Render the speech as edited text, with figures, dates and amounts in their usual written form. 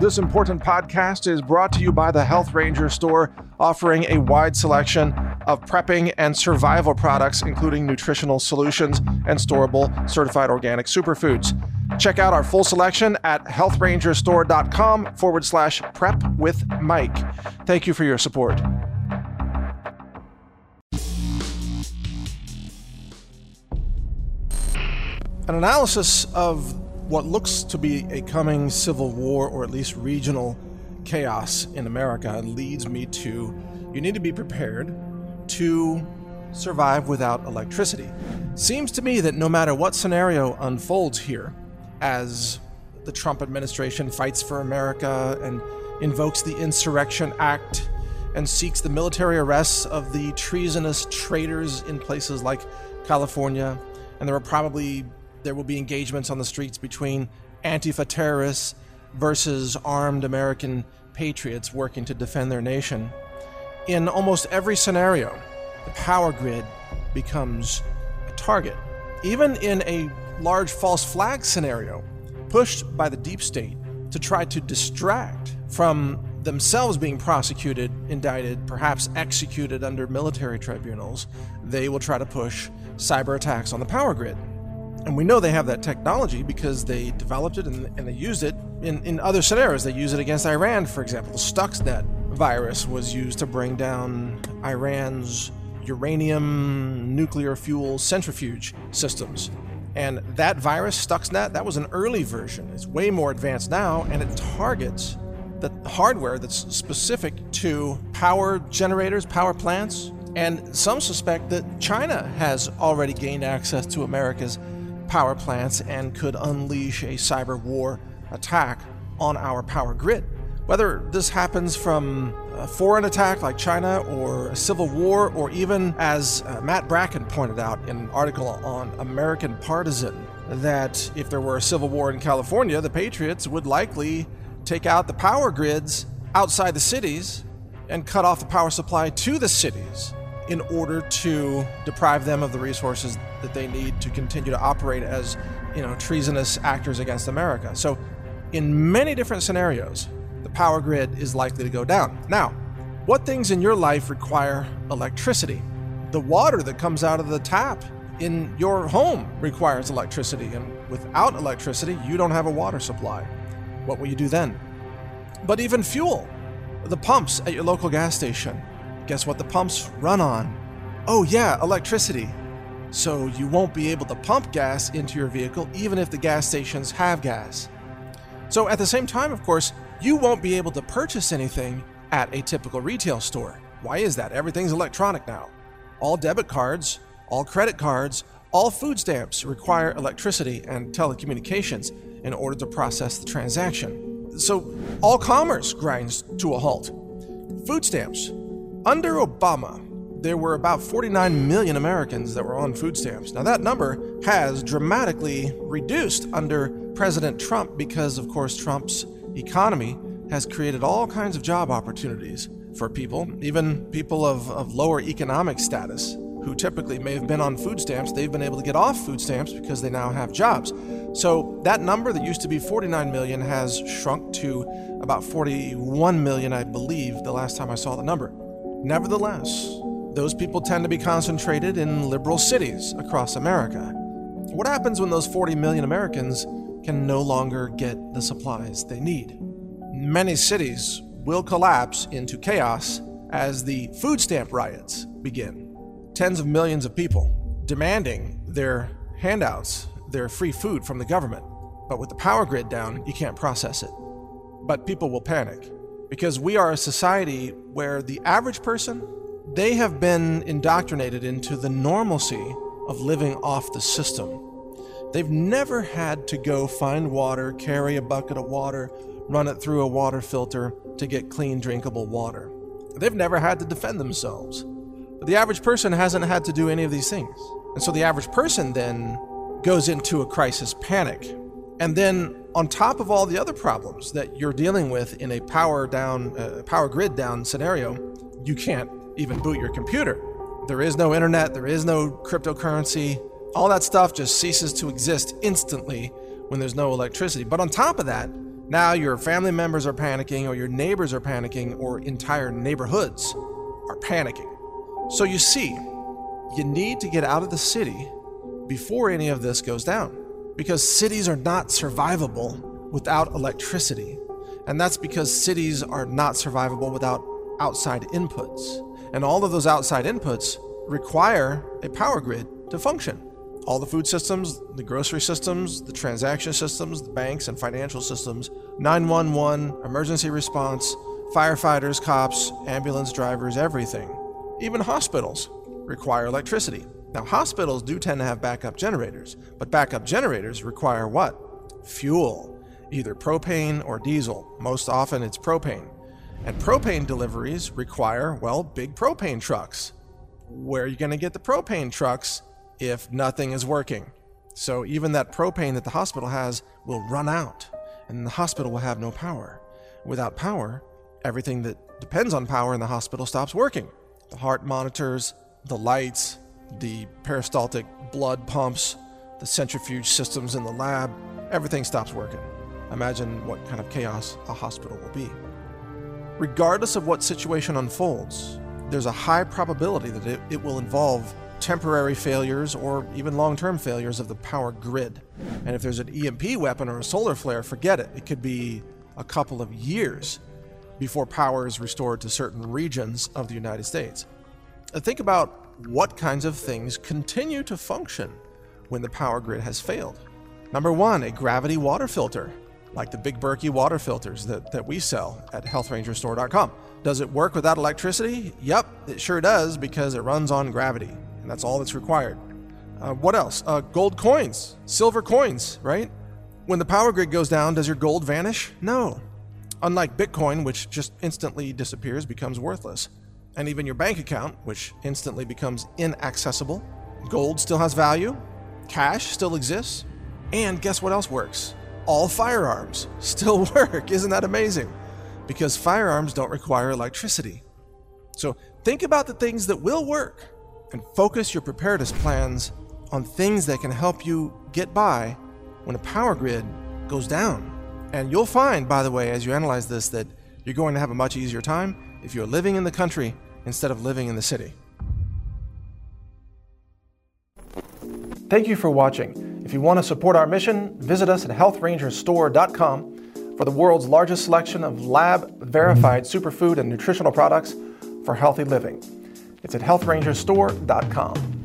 This important podcast is brought to you by the Health Ranger store, offering a wide selection of prepping and survival products, including nutritional solutions and storable certified organic superfoods. Check out our full selection at healthrangerstore.com/prep with Mike. Thank you for your support. An analysis of what looks to be a coming civil war, or at least regional chaos in America, leads me to you need to be prepared to survive without electricity. Seems to me that no matter what scenario unfolds here, as the Trump administration fights for America and invokes the Insurrection Act and seeks the military arrests of the treasonous traitors in places like California, and there will be engagements on the streets between Antifa terrorists versus armed American patriots working to defend their nation. In almost every scenario, the power grid becomes a target. Even in a large false flag scenario, pushed by the deep state to try to distract from themselves being prosecuted, indicted, perhaps executed under military tribunals, they will try to push cyber attacks on the power grid. And we know they have that technology because they developed it and they used it in other scenarios. They use it against Iran, for example. The Stuxnet virus was used to bring down Iran's uranium nuclear fuel centrifuge systems. And that virus, Stuxnet, that was an early version. It's way more advanced now, and it targets the hardware that's specific to power generators, power plants. And some suspect that China has already gained access to America's power plants and could unleash a cyber war attack on our power grid. Whether this happens from a foreign attack like China or a civil war, or even, as Matt Bracken pointed out in an article on American Partisan, that if there were a civil war in California, the Patriots would likely take out the power grids outside the cities and cut off the power supply to the cities in order to deprive them of the resources that they need to continue to operate as, treasonous actors against America. So in many different scenarios, the power grid is likely to go down. Now, what things in your life require electricity? The water that comes out of the tap in your home requires electricity, and without electricity, you don't have a water supply. What will you do then? But even fuel, the pumps at your local gas station, guess what the pumps run on? Oh yeah, electricity. So you won't be able to pump gas into your vehicle even if the gas stations have gas. So at the same time, of course, you won't be able to purchase anything at a typical retail store. Why is that? Everything's electronic now. All debit cards, all credit cards, all food stamps require electricity and telecommunications in order to process the transaction. So all commerce grinds to a halt. Food stamps. Under Obama, there were about 49 million Americans that were on food stamps. Now that number has dramatically reduced under President Trump because, of course, Trump's economy has created all kinds of job opportunities for people, even people of lower economic status who typically may have been on food stamps. They've been able to get off food stamps because they now have jobs. So that number that used to be 49 million has shrunk to about 41 million, I believe, the last time I saw the number. Nevertheless, those people tend to be concentrated in liberal cities across America. What happens when those 40 million Americans can no longer get the supplies they need? Many cities will collapse into chaos as the food stamp riots begin. Tens of millions of people demanding their handouts, their free food from the government. But with the power grid down, you can't process it. But people will panic because we are a society where the average person, they have been indoctrinated into the normalcy of living off the system. They've never had to go find water, carry a bucket of water, run it through a water filter to get clean, drinkable water. They've never had to defend themselves. But the average person hasn't had to do any of these things. And so the average person then goes into a crisis panic. And then on top of all the other problems that you're dealing with in a power grid down scenario, you can't even boot your computer. There is no internet, there is no cryptocurrency. All that stuff just ceases to exist instantly when there's no electricity. But on top of that, Now your family members are panicking, or your neighbors are panicking, or entire neighborhoods are panicking. So you see, you need to get out of the city before any of this goes down, because cities are not survivable without electricity. And that's because cities are not survivable without outside inputs. And all of those outside inputs require a power grid to function. All the food systems, the grocery systems, the transaction systems, the banks and financial systems, 911, emergency response, firefighters, cops, ambulance drivers, everything. Even hospitals require electricity. Now, hospitals do tend to have backup generators, but backup generators require what? Fuel, either propane or diesel. Most often it's propane. And propane deliveries require, well, big propane trucks. Where are you going to get the propane trucks if nothing is working? So even that propane that the hospital has will run out, and the hospital will have no power. Without power, everything that depends on power in the hospital stops working. The heart monitors, the lights, the peristaltic blood pumps, the centrifuge systems in the lab, everything stops working. Imagine what kind of chaos a hospital will be. Regardless of what situation unfolds, there's a high probability that it will involve temporary failures or even long-term failures of the power grid. And if there's an EMP weapon or a solar flare, forget it. It could be a couple of years before power is restored to certain regions of the United States. Think about what kinds of things continue to function when the power grid has failed. Number one, a gravity water filter, like the Big Berkey water filters that we sell at healthrangerstore.com. Does it work without electricity? Yep, it sure does, because it runs on gravity, and that's all that's required. What else? Gold coins, silver coins, right? When the power grid goes down, does your gold vanish? No. Unlike Bitcoin, which just instantly disappears, becomes worthless. And even your bank account, which instantly becomes inaccessible. Gold still has value, cash still exists, and guess what else works? All firearms still work. Isn't that amazing? Because firearms don't require electricity. So think about the things that will work and focus your preparedness plans on things that can help you get by when a power grid goes down. And you'll find, by the way, as you analyze this, that you're going to have a much easier time if you're living in the country instead of living in the city. Thank you for watching. If you want to support our mission, visit us at healthrangerstore.com for the world's largest selection of lab-verified superfood and nutritional products for healthy living. It's at healthrangerstore.com.